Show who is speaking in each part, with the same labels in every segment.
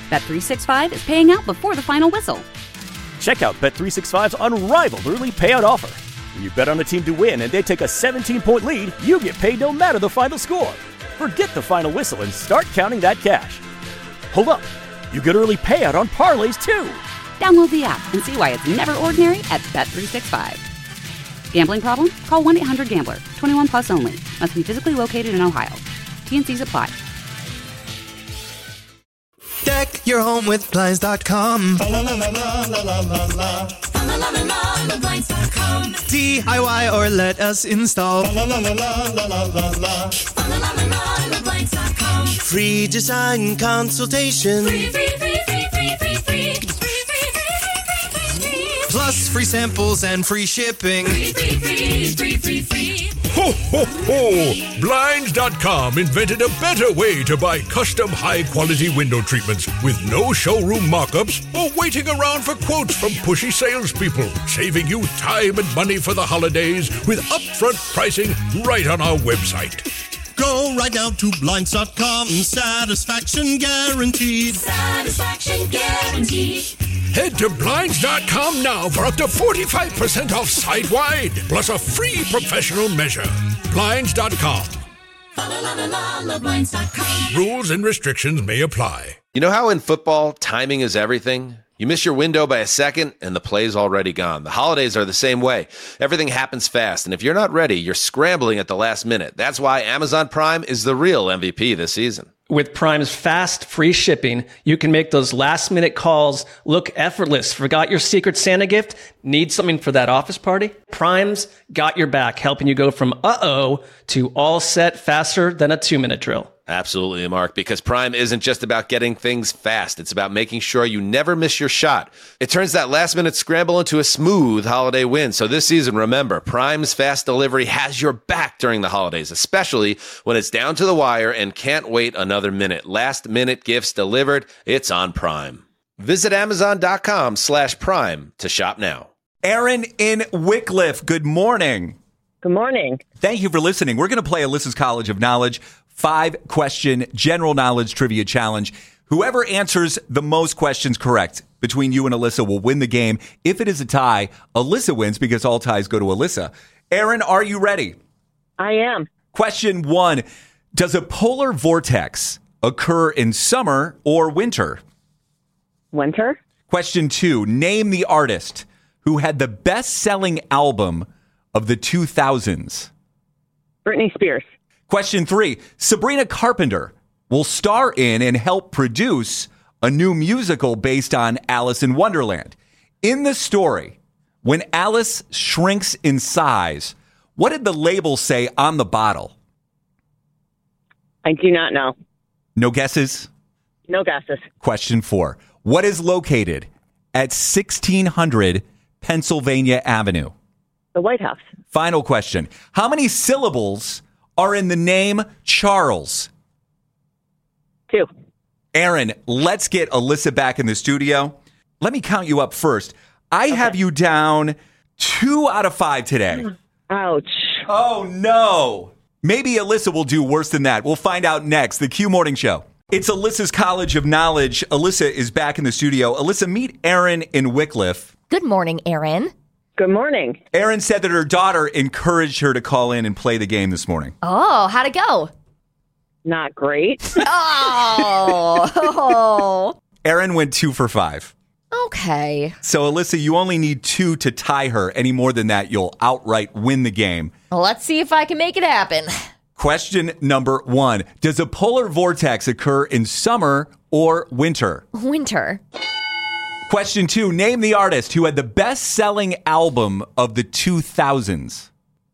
Speaker 1: Bet365 is paying out before the final whistle.
Speaker 2: Check out Bet365's unrivaled early payout offer. When you bet on a team to win and they take a 17-point lead, you get paid no matter the final score. Forget the final whistle and start counting that cash. Hold up. You get early payout on parlays, too.
Speaker 1: Download the app and see why it's never ordinary at Bet365. Gambling problem? Call 1-800-GAMBLER. 21 plus only. Must be physically located in Ohio. T&Cs apply.
Speaker 3: Deck your home with Blinds.com. DIY or let us install. Free design consultation. Plus free samples and free shipping.
Speaker 4: Ho, ho, ho! Blinds.com invented a better way to buy custom high-quality window treatments with no showroom mock-ups or waiting around for quotes from pushy salespeople, saving you time and money for the holidays with upfront pricing right on our website.
Speaker 3: Go right now to Blinds.com. Satisfaction guaranteed.
Speaker 5: Satisfaction guaranteed.
Speaker 4: Head to Blinds.com now for up to 45% off site-wide, plus a free professional measure. Blinds.com.
Speaker 5: Blinds.com.
Speaker 4: Rules and restrictions may apply.
Speaker 6: You know how in football, timing is everything? You miss your window by a second, and the play's already gone. The holidays are the same way. Everything happens fast, and if you're not ready, you're scrambling at the last minute. That's why Amazon Prime is the real MVP this season.
Speaker 7: With Prime's fast, free shipping, you can make those last-minute calls look effortless. Forgot your Secret Santa gift? Need something for that office party? Prime's got your back, helping you go from uh-oh to all set faster than a 2-minute drill.
Speaker 6: Absolutely, Mark, because Prime isn't just about getting things fast. It's about making sure you never miss your shot. It turns that last-minute scramble into a smooth holiday win. So this season, remember, Prime's fast delivery has your back during the holidays, especially when it's down to the wire and can't wait another minute. Last-minute gifts delivered, it's on Prime. Visit Amazon.com/Prime to shop now.
Speaker 8: Aaron in Wickliffe, good morning.
Speaker 9: Good morning.
Speaker 8: Thank you for listening. We're going to play Alyssa's College of Knowledge 5-question general knowledge trivia challenge. Whoever answers the most questions correct between you and Alyssa will win the game. If it is a tie, Alyssa wins because all ties go to Alyssa. Aaron, are you ready?
Speaker 9: I am.
Speaker 8: Question 1. Does a polar vortex occur in summer or winter?
Speaker 9: Winter.
Speaker 8: Question 2. Name the artist who had the best-selling album of the 2000s.
Speaker 9: Britney Spears.
Speaker 8: Question 3. Sabrina Carpenter will star in and help produce a new musical based on Alice in Wonderland. In the story, when Alice shrinks in size, what did the label say on the bottle?
Speaker 9: I do not know.
Speaker 8: No guesses?
Speaker 9: No guesses.
Speaker 8: Question 4. What is located at 1600 Pennsylvania Avenue?
Speaker 9: The White House.
Speaker 8: Final question. How many syllables are in the name Charles?
Speaker 9: 2.
Speaker 8: Aaron, let's get Alyssa back in the studio. Let me count you up first. I have you down 2 out of 5 today.
Speaker 9: Ouch.
Speaker 8: Oh, no. Maybe Alyssa will do worse than that. We'll find out next. The Q Morning Show. It's Alyssa's College of Knowledge. Alyssa is back in the studio. Alyssa, meet Aaron in Wickliffe.
Speaker 10: Good morning, Aaron.
Speaker 9: Good morning.
Speaker 8: Aaron said that her daughter encouraged her to call in and play the game this morning.
Speaker 10: Oh, how'd it go?
Speaker 9: Not great.
Speaker 10: Oh.
Speaker 8: Aaron went 2 for 5.
Speaker 10: Okay.
Speaker 8: So, Alyssa, you only need 2 to tie her. Any more than that, you'll outright win the game.
Speaker 10: Well, let's see if I can make it happen.
Speaker 8: Question number 1. Does a polar vortex occur in summer or winter?
Speaker 10: Winter.
Speaker 8: Question 2. Name the artist who had the best-selling album of the 2000s.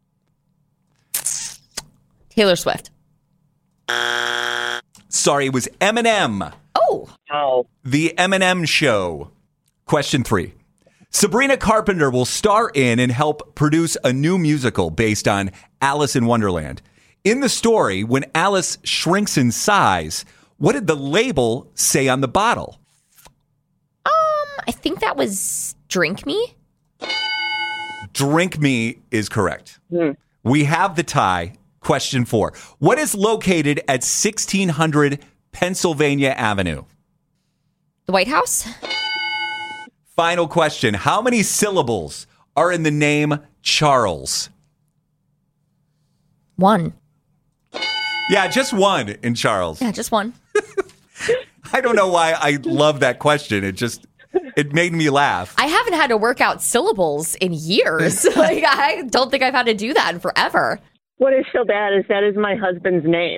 Speaker 10: Taylor Swift.
Speaker 8: Sorry, it was Eminem.
Speaker 10: Oh.
Speaker 8: The Eminem Show. Question 3. Sabrina Carpenter will star in and help produce a new musical based on Alice in Wonderland. In the story, when Alice shrinks in size, what did the label say on the bottle?
Speaker 10: I think that was Drink Me.
Speaker 8: Drink Me is correct. We have the tie. Question 4. What is located at 1600 Pennsylvania Avenue?
Speaker 10: The White House?
Speaker 8: Final question. How many syllables are in the name Charles?
Speaker 10: 1.
Speaker 8: Yeah, just one in Charles.
Speaker 10: Yeah, just 1.
Speaker 8: I don't know why I love that question. It made me laugh.
Speaker 10: I haven't had to work out syllables in years. I don't think I've had to do that in forever.
Speaker 9: What is so bad is that is my husband's name.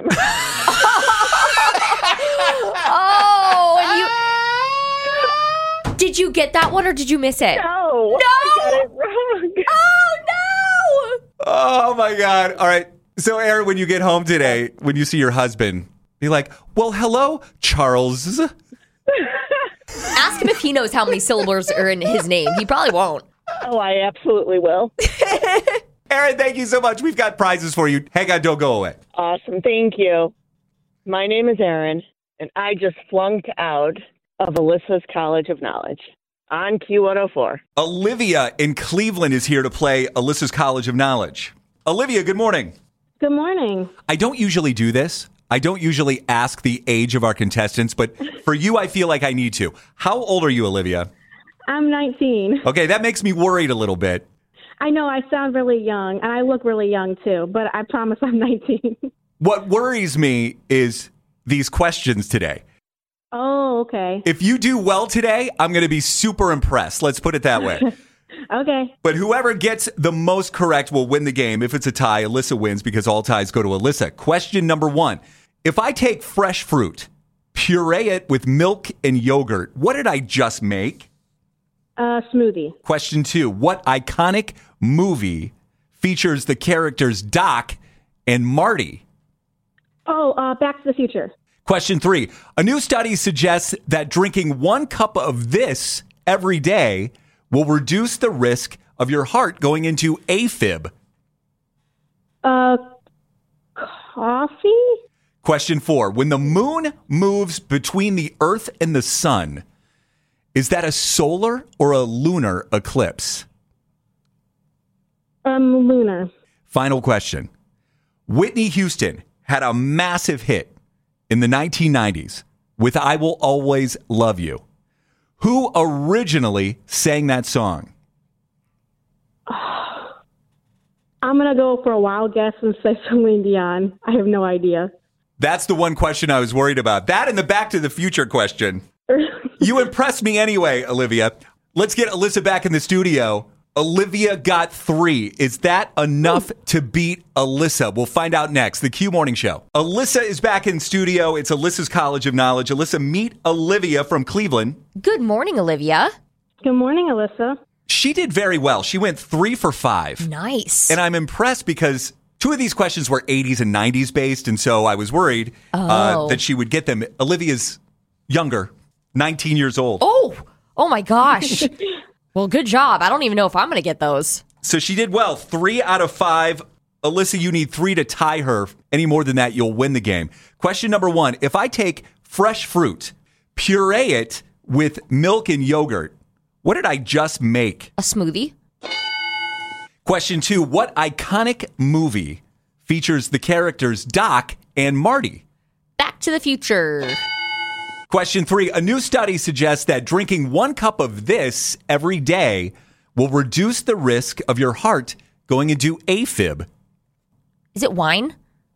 Speaker 10: Did you get that one or did you miss it?
Speaker 9: No. I got it wrong.
Speaker 10: Oh, no.
Speaker 8: Oh, my God. All right. So, Aaron, when you get home today, when you see your husband, be like, well, hello, Charles.
Speaker 10: Ask him if he knows how many syllables are in his name. He probably won't.
Speaker 9: Oh, I absolutely will.
Speaker 8: Aaron, thank you so much. We've got prizes for you. Hang on, don't go away.
Speaker 9: Awesome. Thank you. My name is Erin, and I just flunked out of Alyssa's College of Knowledge on Q104.
Speaker 8: Olivia in Cleveland is here to play Alyssa's College of Knowledge. Olivia, good morning.
Speaker 11: Good morning.
Speaker 8: I don't usually do this. I don't usually ask the age of our contestants, but for you, I feel like I need to. How old are you, Olivia?
Speaker 11: I'm 19.
Speaker 8: Okay, that makes me worried a little bit.
Speaker 11: I know I sound really young, and I look really young, too, but I promise I'm 19.
Speaker 8: What worries me is these questions today.
Speaker 11: Oh, okay.
Speaker 8: If you do well today, I'm going to be super impressed. Let's put it that way.
Speaker 11: Okay.
Speaker 8: But whoever gets the most correct will win the game. If it's a tie, Alyssa wins because all ties go to Alyssa. Question number 1. If I take fresh fruit, puree it with milk and yogurt, what did I just make?
Speaker 11: Smoothie.
Speaker 8: Question 2. What iconic movie features the characters Doc and Marty?
Speaker 11: Oh, Back to the Future.
Speaker 8: Question 3. A new study suggests that drinking 1 cup of this every day will reduce the risk of your heart going into AFib.
Speaker 11: Coffee?
Speaker 8: Question 4. When the moon moves between the Earth and the sun, is that a solar or a lunar eclipse?
Speaker 11: Lunar.
Speaker 8: Final question. Whitney Houston had a massive hit in the 1990s with I Will Always Love You. Who originally sang that song?
Speaker 11: I'm going to go for a wild guess and say Celine Dion. I have no idea.
Speaker 8: That's the one question I was worried about. That and the Back to the Future question. You impressed me anyway, Olivia. Let's get Alyssa back in the studio. Olivia got 3. Is that enough to beat Alyssa? We'll find out next. The Q Morning Show. Alyssa is back in studio. It's Alyssa's College of Knowledge. Alyssa, meet Olivia from Cleveland.
Speaker 10: Good morning, Olivia.
Speaker 11: Good morning, Alyssa.
Speaker 8: She did very well. She went 3 for 5.
Speaker 10: Nice.
Speaker 8: And I'm impressed because 2 of these questions were 80s and 90s based, and so I was worried that she would get them. Olivia's younger, 19 years old.
Speaker 10: Oh my gosh. Well, good job. I don't even know if I'm going to get those.
Speaker 8: So she did well. 3 out of 5. Alyssa, you need 3 to tie her. Any more than that, you'll win the game. Question number 1. If I take fresh fruit, puree it with milk and yogurt, what did I just make?
Speaker 10: A smoothie.
Speaker 8: Question 2. What iconic movie features the characters Doc and Marty?
Speaker 10: Back to the Future.
Speaker 8: Question 3. A new study suggests that drinking 1 cup of this every day will reduce the risk of your heart going into AFib.
Speaker 10: Is it wine?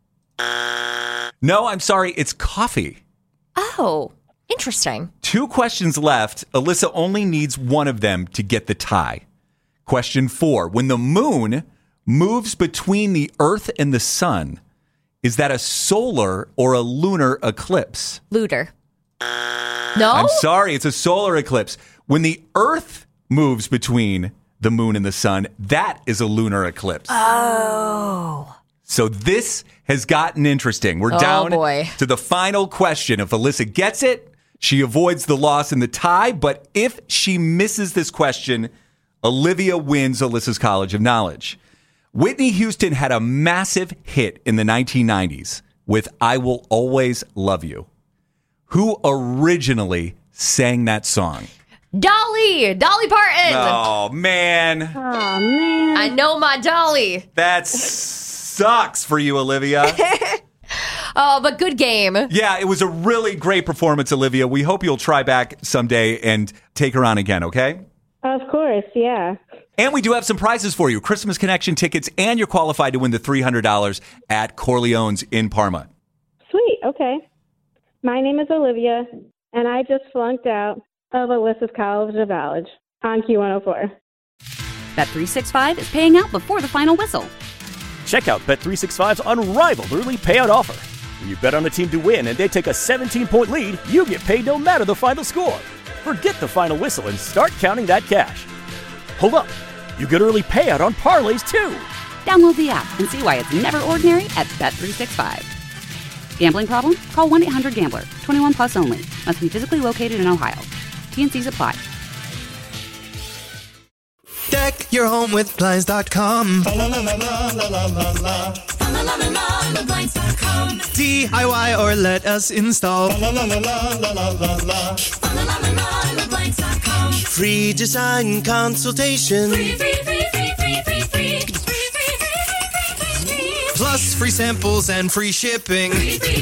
Speaker 8: No, I'm sorry. It's coffee.
Speaker 10: Oh, interesting.
Speaker 8: 2 questions left. Alyssa only needs 1 of them to get the tie. Question 4. When the moon moves between the Earth and the sun, is that a solar or a lunar eclipse?
Speaker 10: Lunar. No?
Speaker 8: I'm sorry. It's a solar eclipse. When the Earth moves between the moon and the sun, that is a lunar eclipse.
Speaker 10: Oh.
Speaker 8: So this has gotten interesting. We're down to the final question. If Alyssa gets it, she avoids the loss in the tie. But if she misses this question, Olivia wins Alyssa's College of Knowledge. Whitney Houston had a massive hit in the 1990s with I Will Always Love You. Who originally sang that song?
Speaker 10: Dolly Parton.
Speaker 8: Oh, man.
Speaker 11: Oh, man.
Speaker 10: I know my Dolly.
Speaker 8: That sucks for you, Olivia.
Speaker 10: Oh, but good game.
Speaker 8: Yeah, it was a really great performance, Olivia. We hope you'll try back someday and take her on again, okay?
Speaker 11: Of course, yeah.
Speaker 8: And we do have some prizes for you. Christmas Connection tickets, and you're qualified to win the $300 at Corleone's in Parma.
Speaker 11: Sweet, okay. My name is Olivia, and I just flunked out of Alyssa's College of Knowledge on Q104.
Speaker 1: Bet365 is paying out before the final whistle.
Speaker 2: Check out Bet365's unrivaled early payout offer. When you bet on a team to win and they take a 17-point lead, you get paid no matter the final score. Forget the final whistle and start counting that cash. Hold up. You get early payout on parlays, too.
Speaker 1: Download the app and see why it's never ordinary at Bet365. Gambling problem? Call 1-800-GAMBLER. 21 plus only. Must be physically located in Ohio. T&Cs apply.
Speaker 3: Deck your home with Blinds.com. DIY or let us install. Free design consultation. Plus free samples and free shipping.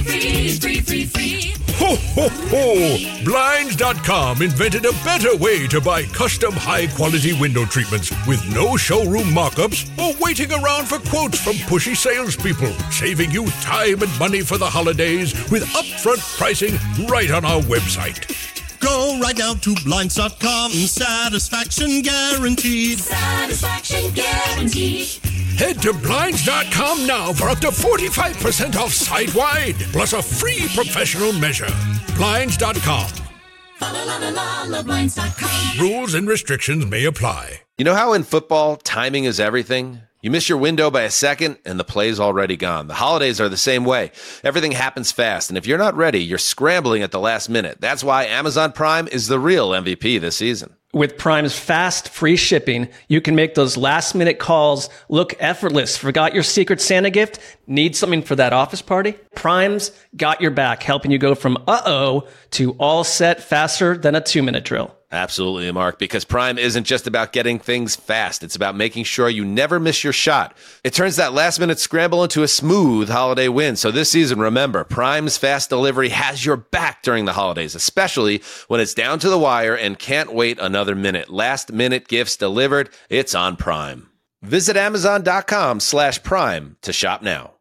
Speaker 4: Ho, ho, ho! Blinds.com invented a better way to buy custom high-quality window treatments with no showroom mock-ups or waiting around for quotes from pushy salespeople, saving you time and money for the holidays with upfront pricing right on our website.
Speaker 3: Go right now to Blinds.com. Satisfaction guaranteed.
Speaker 5: Satisfaction guaranteed.
Speaker 4: Head to Blinds.com now for up to 45% off site-wide, plus a free professional measure. Blinds.com.
Speaker 5: Blinds.com.
Speaker 4: Rules and restrictions may apply.
Speaker 6: You know how in football, timing is everything? You miss your window by a second, and the play's already gone. The holidays are the same way. Everything happens fast, and if you're not ready, you're scrambling at the last minute. That's why Amazon Prime is the real MVP this season.
Speaker 7: With Prime's fast, free shipping, you can make those last-minute calls look effortless. Forgot your Secret Santa gift? Need something for that office party? Prime's got your back, helping you go from uh-oh to all set faster than a 2-minute drill.
Speaker 6: Absolutely, Mark, because Prime isn't just about getting things fast. It's about making sure you never miss your shot. It turns that last-minute scramble into a smooth holiday win. So this season, remember, Prime's fast delivery has your back during the holidays, especially when it's down to the wire and can't wait another minute. Last-minute gifts delivered. It's on Prime. Visit Amazon.com/Prime to shop now.